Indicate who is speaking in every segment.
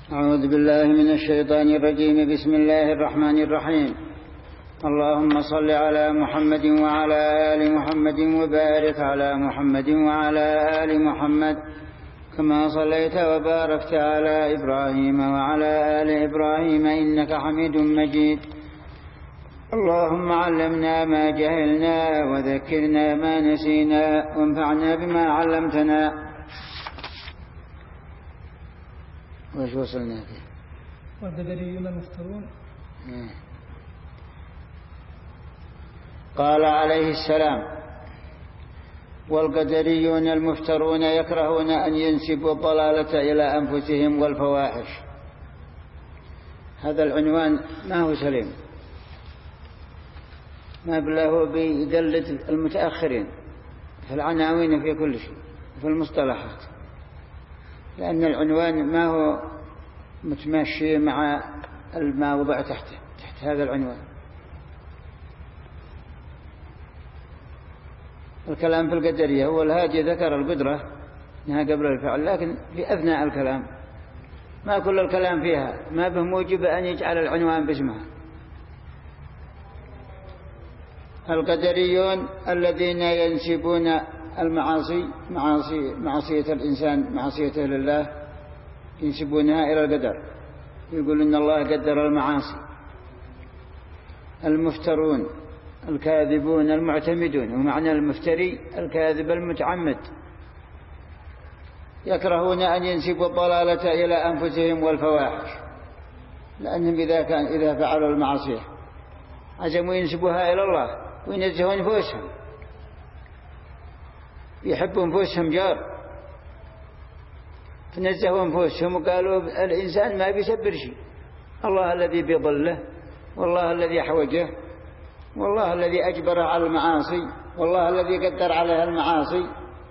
Speaker 1: أعوذ بالله من الشيطان الرجيم. بسم الله الرحمن الرحيم. اللهم صل على محمد وعلى آل محمد وبارك على محمد وعلى آل محمد كما صليت وباركت على إبراهيم وعلى آل إبراهيم إنك حميد مجيد. اللهم علمنا ما جهلنا وذكرنا ما نسينا وانفعنا بما علمتنا. وش وصلنا فيه؟
Speaker 2: والقدريون المفترون.
Speaker 1: قال عليه السلام: والقدريون المفترون يكرهون أن ينسبوا الضلالة إلى أنفسهم والفواحش. هذا العنوان ما هو سليم، ما بله بيدلد المتأخرين في العناوين في كل شيء في المصطلحات، لأن العنوان ما هو متماشي مع ما وضع تحت هذا العنوان. الكلام في القدرية هو الهادي ذكر القدرة انها قبل الفعل، لكن في أثناء الكلام ما كل الكلام فيها ما به موجب أن يجعل العنوان باسمها. القدريون الذين ينسبون المعاصي معصية الإنسان معصيته لله ينسبونها إلى القدر، يقول إن الله قدر المعاصي. المفترون الكاذبون المعتمدون، ومعنى المفتري الكاذب المتعمد. يكرهون أن ينسبوا الضلالة إلى أنفسهم والفواحش، لأنهم إذا فعلوا المعصية عزموا ينسبوها إلى الله وينزهوا أنفسهم، يحبوا أنفسهم جار، فنزهوا أنفسهم وقالوا الإنسان ما بيسبر شيء، الله الذي بيضله، والله الذي حوجه، والله الذي أجبره على المعاصي، والله الذي قدر عليها المعاصي.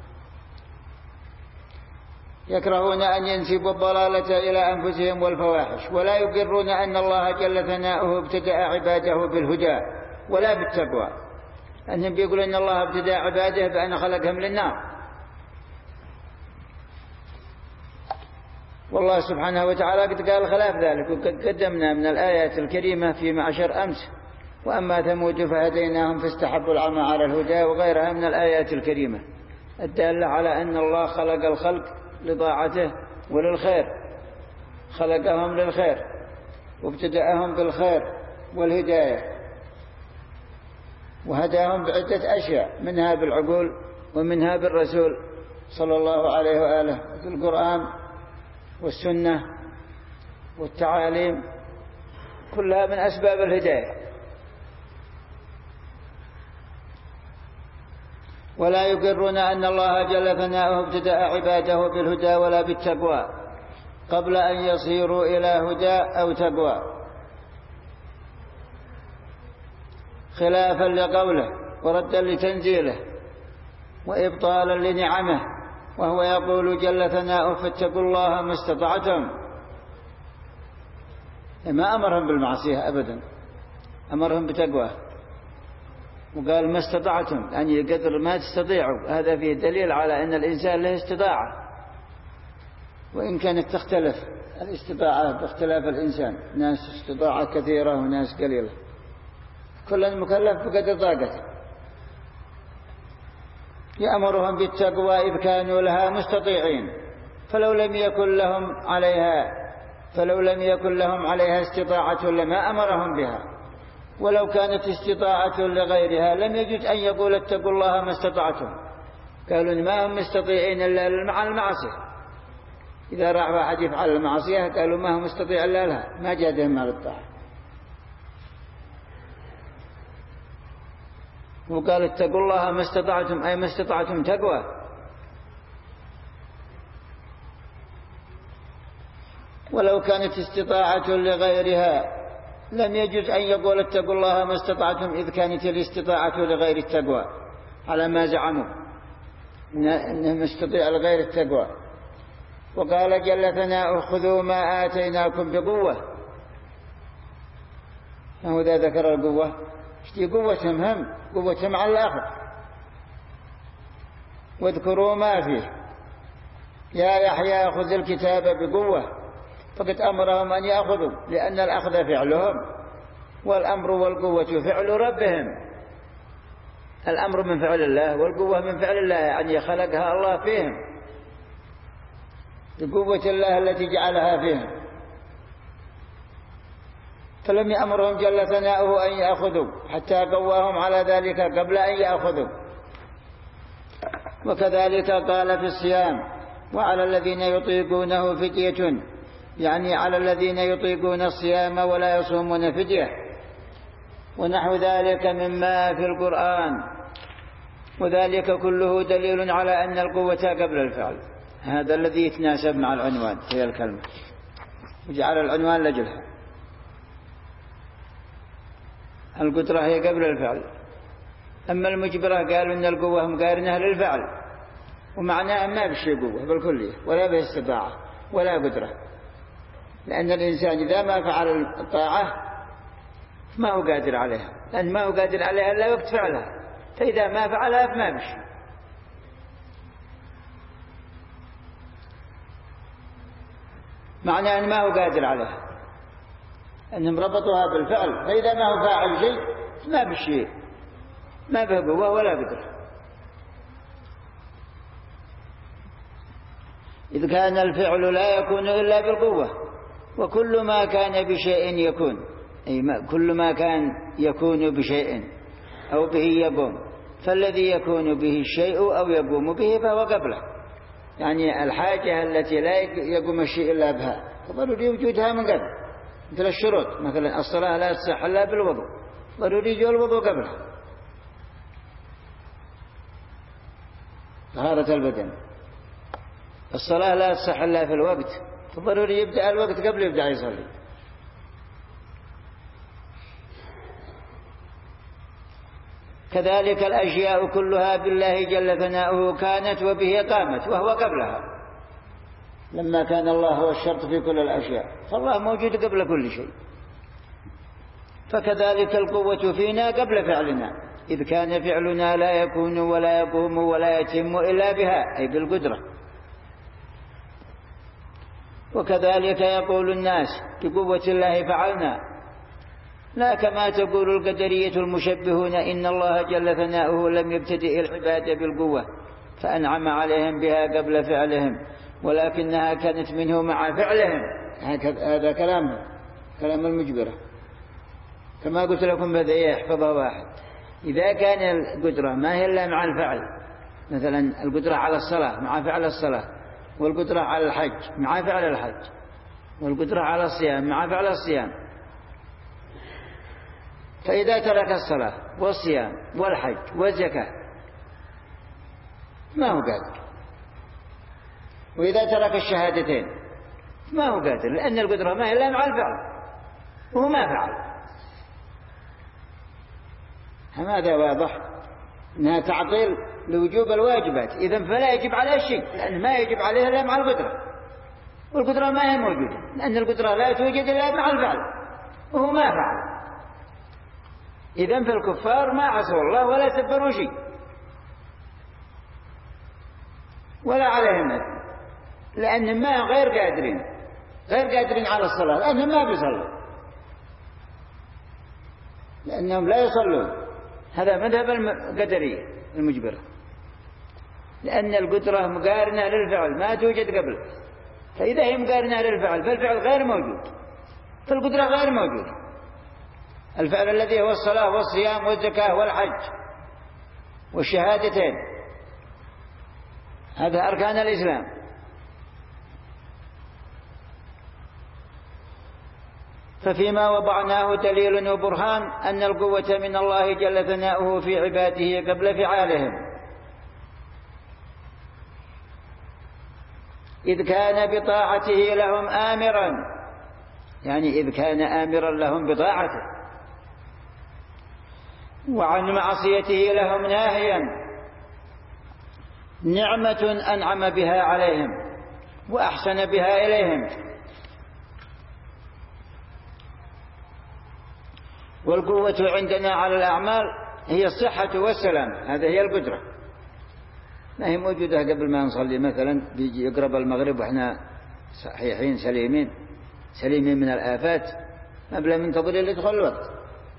Speaker 1: يكرهون أن ينسبوا الضلالة إلى أنفسهم والفواحش، ولا يقرون أن الله جل ثناؤه ابتدأ عباده بالهدى ولا بالتقوى، أنهم بيقولون أن الله ابتدأ عباده بأن خلقهم للنار، والله سبحانه وتعالى قد قال خلاف ذلك، وقد قدمنا من الآيات الكريمة في معشر أمس: وأما ثمود فهديناهم فاستحبوا العمى على الهدى، وغيرها من الآيات الكريمة الدالة على أن الله خلق الخلق لطاعته وللخير، خلقهم للخير وابتدأهم بالخير والهداية، وهداهم بعدة أشياء، منها بالعقول ومنها بالرسول صلى الله عليه وآله في القرآن والسنة والتعاليم، كلها من أسباب الهداية. ولا يقرون أن الله جل ثناؤه ابتدأ عباده بالهدى ولا بالتقوى قبل أن يصيروا إلى هدى أو تقوى، خلافا لقوله وردا لتنزيله وإبطالا لنعمه، وهو يقول جل ثناؤه: فاتقوا الله ما استطعتم. ما أمرهم بالمعصية أبدا، أمرهم بتقوى، وقال ما استطعتم، يعني قدر ما تستطيعوا. هذا فيه دليل على أن الإنسان له استطاعة، وإن كانت تختلف الاستطاعة باختلاف الإنسان، ناس استطاعة كثيرة وناس قليلة، كل مكلف بقدر طاقته. يأمرهم بالتقوى إذ كانوا لها مستطيعين، فلو لم يكن لهم عليها استطاعة لما أمرهم بها، ولو كانت استطاعة لغيرها لم يجد أن يقول اتقوا الله ما استطعتم. قالوا ما هم مستطيعين إلا مع المعصية، إذا راح واحد يفعل المعصية قالوا ما هم مستطيع إلا لها، ما جادهم على الطاعة. وقال اتقوا الله ما استطعتم، أي ما استطعتم تقوى. ولو كانت استطاعة لغيرها لم يجوز أن يقول اتقوا الله ما استطعتم، إذ كانت الاستطاعة لغير التقوى، على ما زعموا إنهم استطيع لغير التقوى. وقال جل ثناؤه: خذوا ما آتيناكم بقوة. هو ذا ذكر القوة، اشتي قوتهم هم قوتهم على الآخر. واذكروا ما فيه يا يحيى خذ الكتاب بقوة فقد أمرهم أن يأخذوا، لأن الأخذ فعلهم، والأمر والقوة فعل ربهم. الأمر من فعل الله والقوة من فعل الله، يعني خلقها الله فيهم، بقوة الله التي جعلها فيهم. فلم يأمرهم جل ثناؤه أن يأخذوا حتى قواهم على ذلك قبل أن يأخذوا. وكذلك قال في الصيام: وعلى الذين يطيقونه فدية، يعني على الذين يطيقون الصيام ولا يصومون فدية، ونحو ذلك مما في القرآن. وذلك كله دليل على أن القوة قبل الفعل. هذا الذي يتناسب مع العنوان هي الكلمة، وجعل العنوان لجلها. القدرة هي قبل الفعل، أما المجبرة قالوا أن القوة مقارنة للفعل، ومعناه ما بشي قوة بالكلية ولا به استطاعة ولا قدرة، لأن الإنسان إذا ما فعل الطاعة ما هو قادر عليها، لأن ما هو قادر عليها إلا وقت فعلها، فإذا ما فعلها فما بشي. معناه أن ما هو قادر عليها، أنهم ربطوها بالفعل، فإذا ما هو فاعل شيء ما بشي، ما به قوة ولا قدرة. إذ كان الفعل لا يكون إلا بالقوة، وكل ما كان بشيء يكون، أي كل ما كان يكون بشيء أو به يقوم، فالذي يكون به الشيء أو يقوم به فهو قبله. يعني الحاجة التي لا يقوم الشيء إلا بها فضروري وجودها من قبل، مثل الشروط، مثلا الصلاة لا تصح إلا بالوضوء، ضروري يجوا الوضوء قبلها. طهارة البدن، الصلاة لا تصح إلا في الوقت، فضروري يبدأ الوقت قبل يبدأ يصلي. كذلك الأشياء كلها بالله جل ثناؤه كانت وبه قامت، وهو قبلها. لما كان الله هو الشرط في كل الأشياء، فالله موجود قبل كل شيء. فكذلك القوة فينا قبل فعلنا، إذ كان فعلنا لا يكون ولا يقوم ولا يتم إلا بها، أي بالقدرة. وكذلك يقول الناس بقوة الله فعلنا، لا كما تقول القدرية المشبهون إن الله جل ثناؤه لم يبتدئ العباد بالقوة فأنعم عليهم بها قبل فعلهم، ولكنها كانت منه مع فعلهم. هذا كلام المجبرة، كما قلت لكم بدأ يحفظها واحد. إذا كان القدرة ما هي إلا مع الفعل، مثلا القدرة على الصلاة مع فعل الصلاة، والقدرة على الحج مع فعل الحج، والقدرة على الصيام مع فعل الصيام، فإذا ترك الصلاة والصيام والحج والزكاة ما هو قادر، وإذا ترك الشهادتين ما هو قادر، لأن القدرة ما هي إلا مع الفعل وهو ما فعل. هذا واضح أنها تعطيل لوجوب الواجبات، إذن فلا يجب عليه شيء، لأن ما يجب عليه إلا مع القدرة، والقدرة ما هي موجودة، لأن القدرة لا توجد إلا مع الفعل وهو ما فعل. إذن في الكفار ما عصوا الله ولا سبروا شيء ولا عليهم أثم، لأنهم ما غير قادرين على الصلاة، لأنهم ما بيصلوا، لأنهم لا يصلون. هذا مذهب القدرية المجبرة، لأن القدرة مقارنة للفعل ما توجد قبل، فإذا هي مقارنة للفعل فالفعل غير موجود، فالقدرة غير موجودة. الفعل الذي هو الصلاة والصيام والزكاة والحج والشهادتين، هذا أركان الإسلام. ففيما وضعناه دليل وبرهان أن القوة من الله جل ثناؤه في عباده قبل فعالهم، إذ كان بطاعته لهم آمرا، يعني إذ كان آمرا لهم بطاعته، وعن معصيته لهم ناهيا، نعمة أنعم بها عليهم وأحسن بها إليهم. والقوة عندنا على الأعمال هي الصحة والسلام، هذا هي القدرة، ما هي موجودة قبل ما نصلي، مثلا بيجي يقرب المغرب وإحنا صحيحين سليمين سليمين من الآفات، قبل من تضر يدخل الوقت.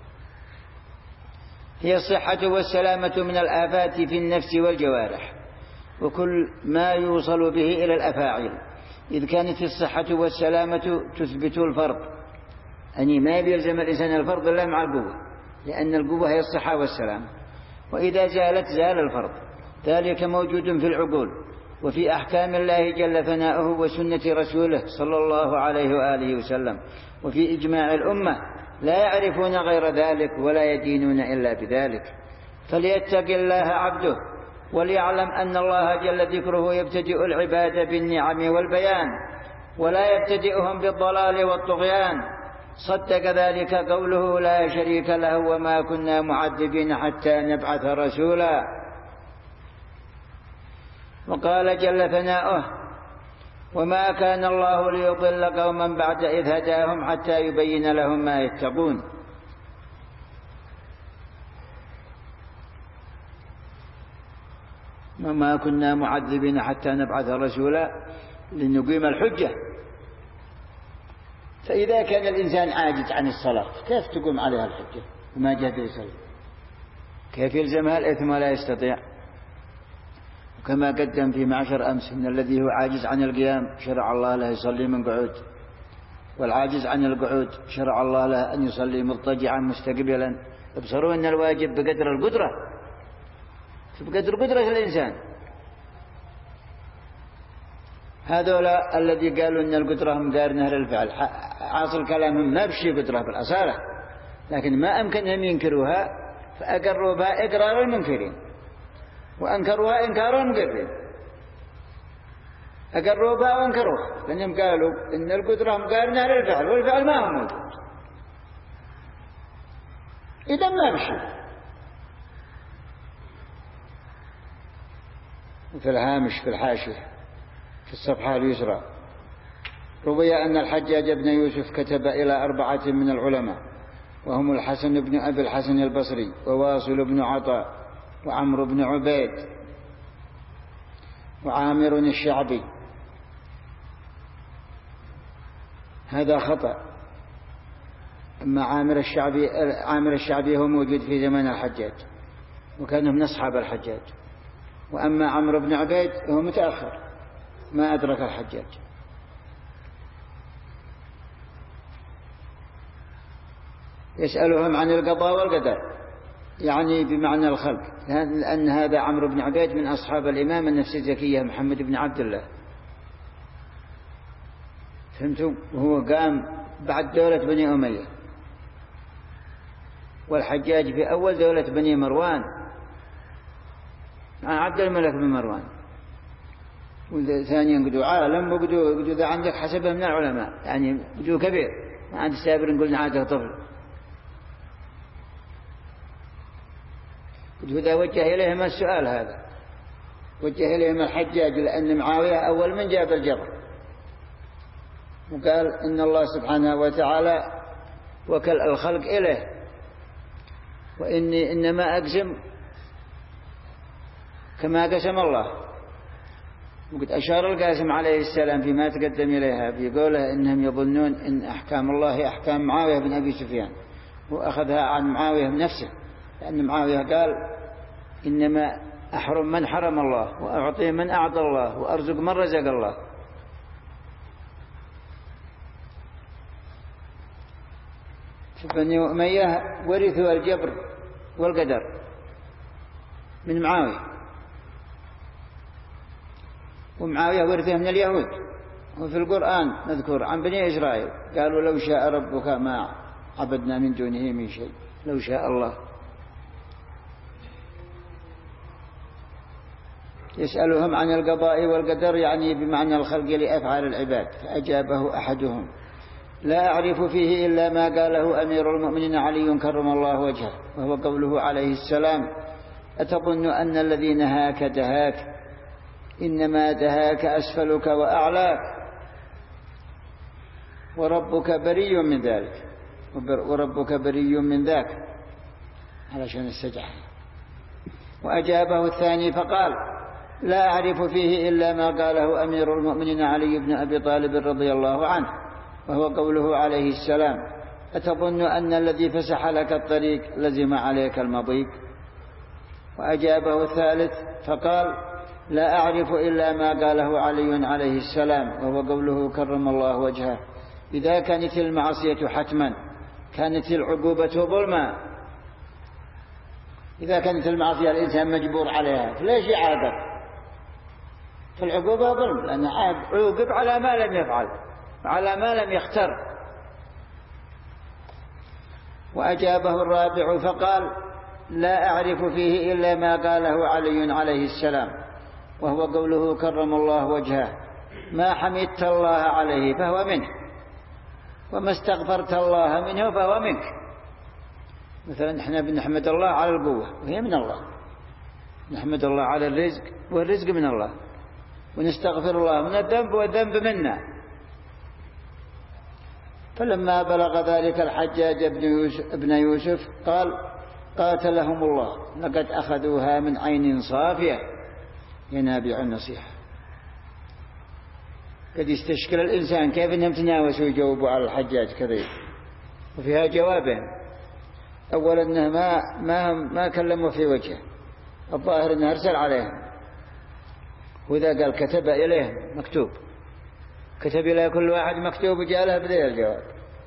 Speaker 1: هي الصحة والسلامة من الآفات في النفس والجوارح وكل ما يوصل به إلى الأفاعيل، إذ كانت الصحة والسلامة تثبت الفرض، أني ما يلزم الإنسان الفرض إلا مع القوة، لأن القوة هي الصحة والسلامة، وإذا زالت زال الفرض. ذلك موجود في العقول وفي أحكام الله جل ثناؤه وسنة رسوله صلى الله عليه وآله وسلم، وفي إجماع الأمة، لا يعرفون غير ذلك ولا يدينون إلا بذلك. فليتق الله عبده وليعلم أن الله جل ذكره يبتدئ العباد بالنعم والبيان، ولا يبتدئهم بالضلال والطغيان. صدق ذلك قوله لا شريك له وما كنا معذبين حتى نبعث رسولا. وقال جل ثناؤه وما كان الله ليضل قوما بعد إذ هداهم حتى يبين لهم ما يتقون. وما كنا معذبين حتى نبعث رسولا لنقيم الحجة. فإذا كان الإنسان عاجز عن الصلاة كيف تقوم عليها الحجة وما جاء يصلي؟ كيف يلزمها الإثم ولا يستطيع؟ وكما قدم في معشر أمس إن الذي هو عاجز عن القيام شرع الله له يصلي من قعود، والعاجز عن القعود شرع الله له أن يصلي مضطجعا مستقبلا. ابصروا أن الواجب بقدر القدرة، بقدر قدرة الإنسان. هذولا الذي قالوا أن القدرة مقارنة للفعل، عاصل كلامهم ما بشي قدرة بالأصالة، لكن ما أمكنهم ينكروها فأقروا بها إقرار المنكرين وأنكروها إنكار المقرين. أقروا بها وأنكروها لأنهم قالوا إن القدرة مقارنة للفعل والفعل ما هو موجود، إذا ما بشي. في الهامش في الحاشية في الصفحة اليسرى روي أن الحجاج بن يوسف كتب إلى 4 من العلماء، وهم الحسن بن أبي الحسن البصري وواصل بن عطاء وعمرو بن عبيد وعامر الشعبي. هذا خطأ. أما عامر الشعبي هو موجود في زمن الحجاج وكان من أصحاب الحجاج، وأما عمرو بن عبيد هو متأخر ما أدرك الحجاج. يسألهم عن القضاء والقدر يعني بمعنى الخلق، لأن هذا عمرو بن عبيد من أصحاب الإمام النفس الزكية محمد بن عبد الله، فهمتم؟ وهو قام بعد دولة بني أمية، والحجاج في أول دولة بني مروان مع عبد الملك بن مروان، وثانيا قدوا عالم وقدوا ذا عندك حسبه من العلماء، يعني قدوا كبير ما عند السابر نقول عاده طفل. قدوا ذا وجه إليهم السؤال هذا، وجه إليهم الحجاج لأن معاوية أول من جاب الجبر، وقال إن الله سبحانه وتعالى وكل الخلق إليه، وإني إنما أقسم كما قسم الله. وقد أشار القاسم عليه السلام فيما تقدم إليها في قوله إنهم يظنون إن أحكام الله أحكام معاوية بن أبي سفيان، وأخذها عن معاوية نفسه، لأن معاوية قال إنما أحرم من حرم الله وأعطي من أعطى الله وأرزق من رزق الله. بني أمية ورثوا الجبر والقدر من معاوية، ومعاوية ورثه من اليهود. وفي القرآن نذكر عن بني إسرائيل قالوا لو شاء ربك ما عبدنا من دونه من شيء، لو شاء الله. يسألهم عن القضاء والقدر يعني بمعنى الخلق لأفعال العباد، فأجابه أحدهم لا أعرف فيه إلا ما قاله أمير المؤمنين علي كرم الله وجهه، وهو قوله عليه السلام أتظن أن الذي نهاك دهاك إنما دهاك أسفلك وأعلاك وربك بريء من ذلك، وربك بريء من ذاك علشان السجع. وأجابه الثاني فقال لا أعرف فيه إلا ما قاله أمير المؤمنين علي بن أبي طالب رضي الله عنه، وهو قوله عليه السلام: أتظن أن الذي فسح لك الطريق لزم عليك المضيق؟ وأجابه الثالث فقال: لا أعرف إلا ما قاله علي عليه السلام، وهو قوله كرم الله وجهه: إذا كانت المعصية حتما كانت العقوبة ظلما. إذا كانت المعصية الإنسان مجبور عليها فليش يعاقب؟ فالعقوبة ظلم، لأنه عوقب على ما لم يفعل، على ما لم يختر. وأجابه الرابع فقال: لا أعرف فيه إلا ما قاله علي عليه السلام، وهو قوله كرم الله وجهه: ما حمدت الله عليه فهو منه، وما استغفرت الله منه فهو منك. مثلا نحن بنحمد الله على القوة وهي من الله، نحمد الله على الرزق والرزق من الله، ونستغفر الله من الذنب والذنب منا. فلما بلغ ذلك الحجاج ابن يوسف قال: قاتلهم الله، لقد أخذوها من عين صافية ينابع النصيحة. قد يستشكل الإنسان كيف أنهم تناوسوا ويجاوبوا على الحجاج كذا، وفيها جوابهم. أولا أنه ما كلموا في وجهه، الظاهر أنه أرسل عليهم، وإذا قال كتب إليهم مكتوب، كتب إلى كل واحد مكتوب وجاء له بذي الجواب.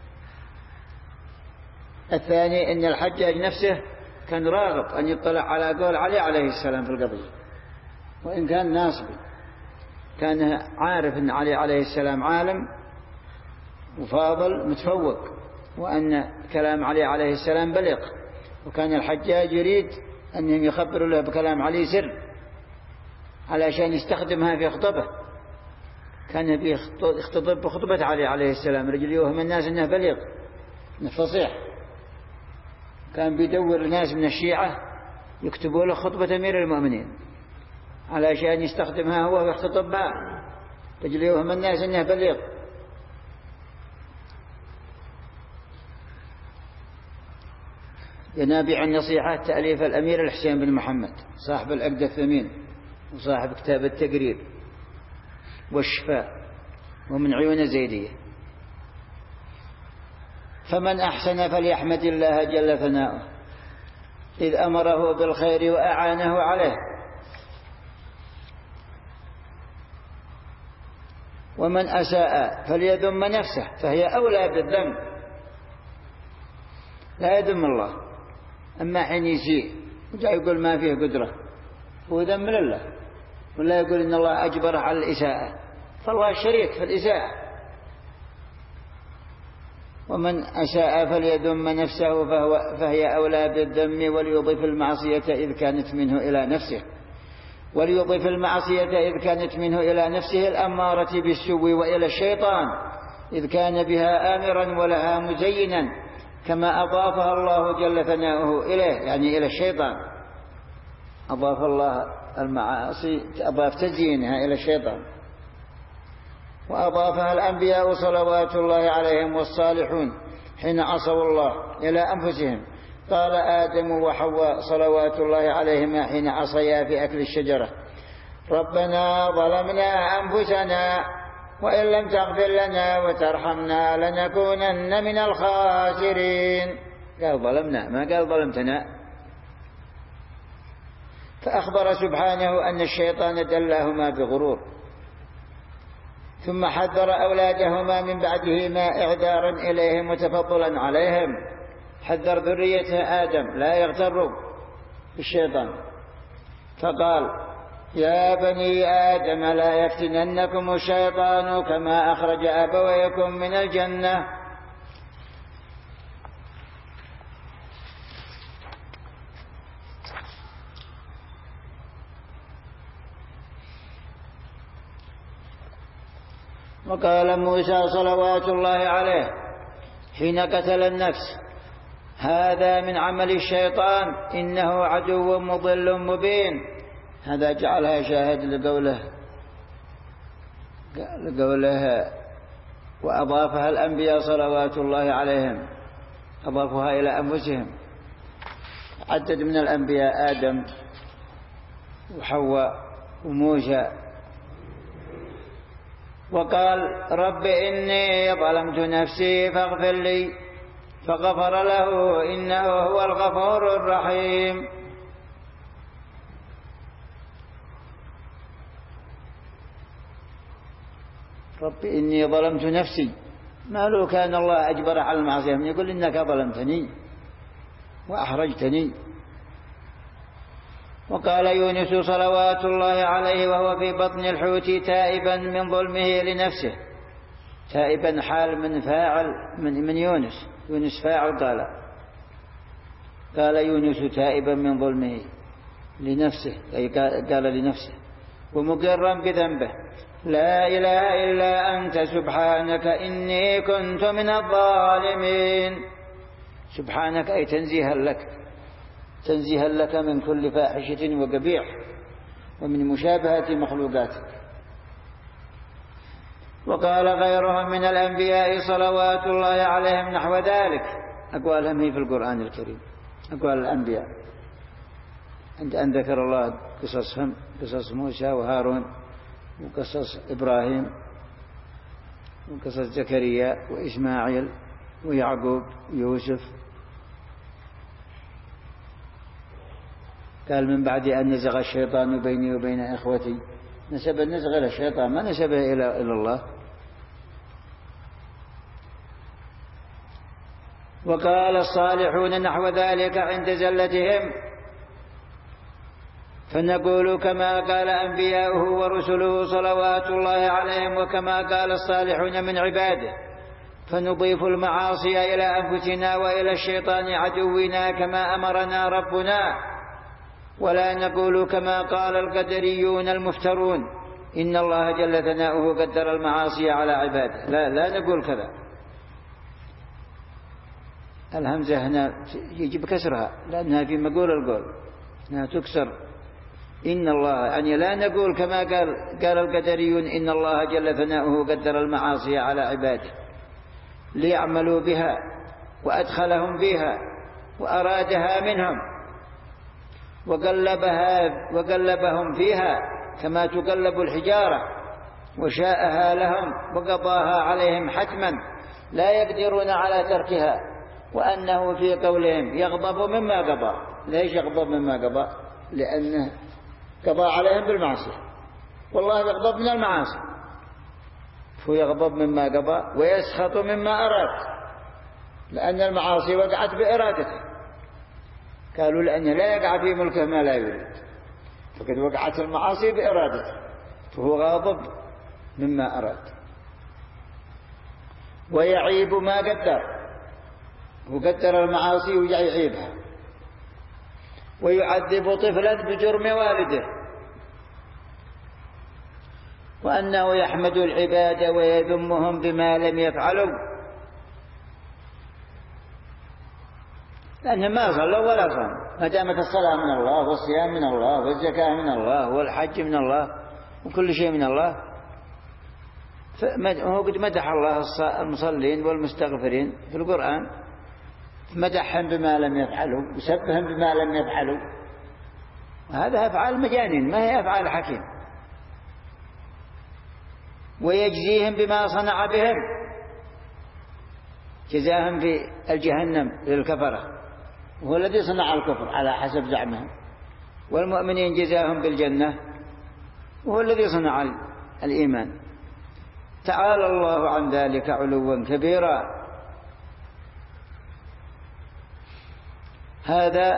Speaker 1: الثاني أن الحجاج نفسه كان راغب أن يطلع على قول علي عليه السلام في القضية، وإن كان ناصبي، كان عارف أن علي عليه السلام عالم وفاضل متفوق، وأن كلام علي عليه السلام بليغ، وكان الحجاج يريد أنهم يخبروا له بكلام علي سر علشان يستخدمها في خطبه. كان يخطب بخطبة علي عليه السلام رجل يوهم الناس أنه بليغ، أنه فصيح. كان بيدور ناس من الشيعة يكتبوا له خطبة أمير المؤمنين علشان يستخدمها هو ويخطب بها، رجل يوهم الناس أنه بليغ. ينابع النصيحة تأليف الأمير الحسين بن محمد صاحب العقد الثمين وصاحب كتاب التقريب والشفاء، ومن عيون زيدية. فمن أحسن فليحمد الله جل ثناؤه إذ أمره بالخير وأعانه عليه، ومن أساء فليذم نفسه فهي أولى بالذم، لا يذم الله. أما حين يسيء وجاء يقول ما فيه قدرة هو ذم لله، ولا يقول إن الله أجبره على الإساءة، فالله شريك في الإساءة. ومن أساء فليذم نفسه فهي أولى بالذم، وليضيف المعصية إذ كانت منه إلى نفسه، وليضيف المعصية إذ كانت منه إلى نفسه الأمارة بالسوء، وإلى الشيطان إذ كان بها آمرا ولها مزينا، كما أضافها الله جل ثناؤه إليه، يعني إلى الشيطان. أضاف الله المعاصي، أضاف تزيينها إلى الشيطان. وأضافها الأنبياء صلوات الله عليهم والصالحون حين عصوا الله إلى أنفسهم. قال آدم وحواء صلوات الله عليهما حين عصيا في أكل الشجرة: ربنا ظلمنا أنفسنا وإن لم تغفر لنا وترحمنا لنكونن من الخاسرين. قال ظلمنا، ما قال ظلمتنا. فأخبر سبحانه أن الشيطان دلاهما بغرور، ثم حذر أولادهما من بعدهما إعذارا إليهم وتفضلا عليهم. حذر ذريته آدم لا يغتروا بالشيطان، فقال: يا بني آدم لا يفتننكم الشيطان كما أخرج أبويكم من الجنة. وقال موسى صلوات الله عليه حين قتل النفس: هذا من عمل الشيطان إنه عدو مضل مبين. هذا جعلها شاهد لقوله وأضافها الأنبياء صلوات الله عليهم، أضافها إلى أنفسهم. عدد من الأنبياء آدم وحواء وموسى وقال رب إني ظلمت نفسي فاغفر لي فغفر له إنه هو الغفور الرحيم. رب إني ظلمت نفسي، ما لو كان الله أجبر على المعصية من يقول إنك ظلمتني وأحرجتني. وقال يونس صلوات الله عليه وهو في بطن الحوت تائبا من ظلمه لنفسه، تائبا حال من فاعل من يونس فاعل. قال يونس تائبا من ظلمه لنفسه، أي قال لنفسه، ومقرا بذنبه لا إله إلا أنت سبحانك إني كنت من الظالمين. سبحانك أي تنزيها لك من كل فاحشة وقبيح ومن مشابهة مخلوقاتك. وقال غيرهم من الأنبياء صلوات الله عليهم نحو ذلك، أقوالهم هي في القرآن الكريم، أقوال الأنبياء عند أن ذكر الله قصصهم، قصص موسى وهارون وقصص إبراهيم وقصص زكريا وإسماعيل ويعقوب ويوسف. قال من بعد أن نزغ الشيطان بيني وبين إخوتي، نسب النزغ إلى الشيطان ما نسبه إلى الله. وقال الصالحون نحو ذلك عند زلتهم، فنقول كما قال أنبياؤه ورسله صلوات الله عليهم وكما قال الصالحون من عباده، فنضيف المعاصي إلى أنفسنا وإلى الشيطان عدونا كما أمرنا ربنا، ولا نقول كما قال القدريون المفترون إن الله جل ثناؤه قدر المعاصي على عباده. لا نقول كذا. الهمزة هنا يجب كسرها لأنها في مقول القول، أنها تكسر. إن الله يعني لا نقول كما قال القدريون إن الله جل ثناؤه قدر المعاصي على عباده ليعملوا بها وأدخلهم فيها وأرادها منهم وقلبهم فيها كما تقلب الحجارة وشاءها لهم وقضاها عليهم حتما لا يقدرون على تركها، وأنه في قولهم يغضب مما قضى. ليش يغضب مما قضى؟ لأنه قضى عليهم بالمعصية، والله يغضب من المعاصي، فهو يغضب مما قضى ويسخط مما أراد، لأن المعاصي وقعت بإرادته. قالوا لأنه لا يقع في ملكه ما لا يريد، فقد وقعت المعاصي بإرادته فهو غاضب مما أراد. ويعيب ما قدر، وقدر المعاصي ويعيبها. ويعذب طفلا بجرم والده، وأنه يحمد العباد ويذمهم بما لم يفعلوا، لأنهم ما صلوا ولا صاموا، ما دامت الصلاة من الله والصيام من الله والزكاة من الله والحج من الله وكل شيء من الله. هو قد مدح الله المصلين والمستغفرين في القرآن، مدحهم بما لم يفعلوا وسبهم بما لم يفعلوا، وهذا أفعال مجانين ما هي أفعال حكيم. ويجزيهم بما صنع بهم، جزاهم في الجهنم للكفرة، وهو الذي صنع الكفر على حسب زعمهم، والمؤمنين جزاهم بالجنة، وهو الذي صنع الإيمان. تعالى الله عن ذلك علوا كبيرا. هذا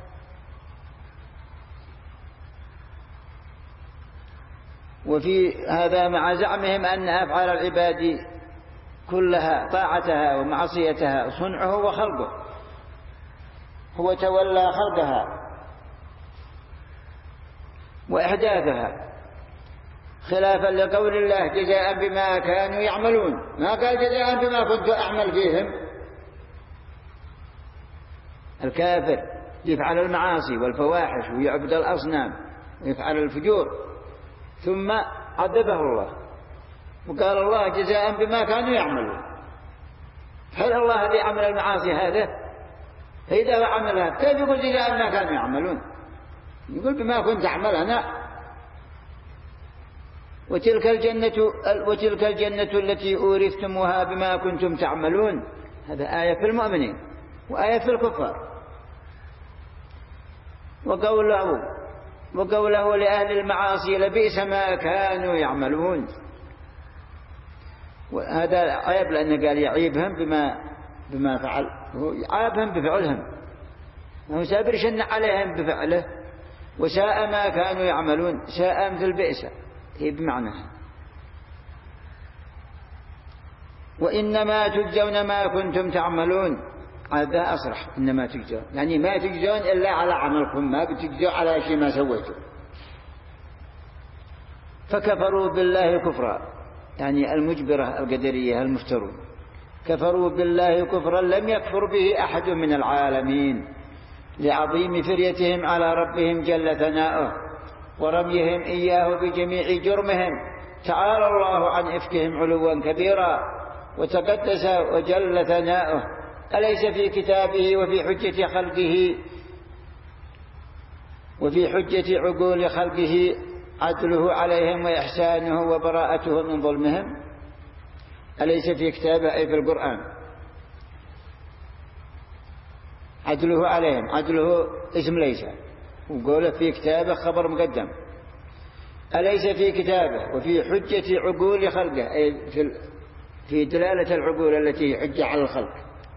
Speaker 1: وفي هذا مع زعمهم أن أفعال العباد كلها طاعتها ومعصيتها صنعه وخلقه، هو تولى خلقها وإحداثها، خلافا لقول الله جزاء بما كانوا يعملون، ما قال جزاء بما كنت أعمل فيهم. الكافر يفعل المعاصي والفواحش ويعبد الأصنام ويفعل الفجور ثم عذبه الله، وقال الله جزاء بما كانوا يعملون. هل الله الذي عمل المعاصي هذا؟ فإذا عملها كيف يقول جزاء بما كانوا يعملون؟ يقول بما كنت أعمل أنا. وتلك الجنة التي أورثتموها بما كنتم تعملون. هذا آية في المؤمنين وآية في الكفار. وقوله لأهل المعاصي لبئس ما كانوا يعملون. وهذا عيب لأنه قال يعيبهم بما فعل، هو يعابهم بفعلهم، هو سابر شن عليهم بفعله. وساء ما كانوا يعملون، ساء مثل بئس هي بمعنى. وإنما تجزون ما كنتم تعملون، هذا أصرح. إنما تجزون يعني ما تجزون إلا على عملكم، ما بتجزون على شيء ما سويتم. فكفروا بالله كفرا، يعني المجبرة القدرية المفترون، كفروا بالله كفرا لم يكفر به أحد من العالمين، لعظيم فريتهم على ربهم جل ثناؤه ورميهم إياه بجميع جرمهم. تعالى الله عن إفكهم علوا كبيرا وتقدس وجل ثناؤه. أليس في كتابه وفي حجة عقول خلقه عدله عليهم وإحسانه وبراءته من ظلمهم؟ أليس في كتابه أي في القرآن عدله عليهم، عدله اسم ليس، وقوله في كتابه خبر مقدم. أليس في كتابه وفي حجة عقول خلقه أي في دلالة العقول التي حجة على الخلق،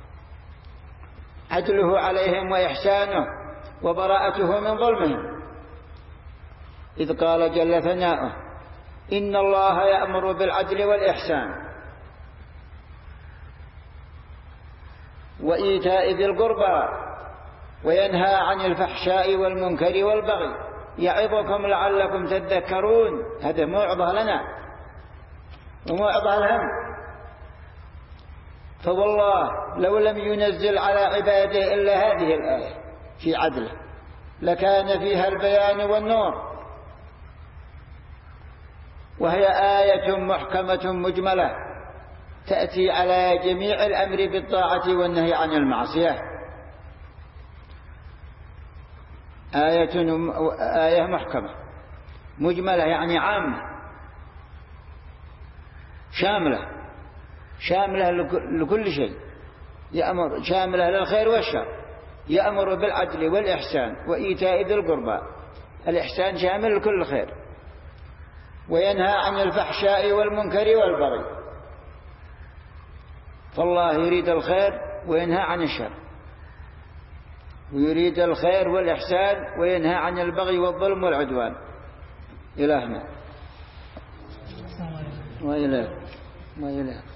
Speaker 1: عدله عليهم وإحسانه وبراءته من ظلمهم. إذ قال جل ثناؤه إن الله يأمر بالعدل والإحسان وإيتاء ذي القربى وينهى عن الفحشاء والمنكر والبغي يعظكم لعلكم تذكرون. هذا موعظة لنا وموعظة لهم. فوالله لو لم ينزل على عباده إلا هذه الآية في عدله لكان فيها البيان والنور. وهي آية محكمة مجملة تأتي على جميع الأمر بالطاعة والنهي عن المعصية. آية محكمة مجملة يعني عامة شاملة لكل شيء، يأمر شاملة للخير والشر، يأمر بالعدل والإحسان وإيتاء ذي القربى، الإحسان شامل لكل خير، وينهى عن الفحشاء والمنكر والبغي. فالله يريد الخير وينهى عن الشر، ويريد الخير والإحسان وينهى عن البغي والظلم والعدوان. إلهنا وإله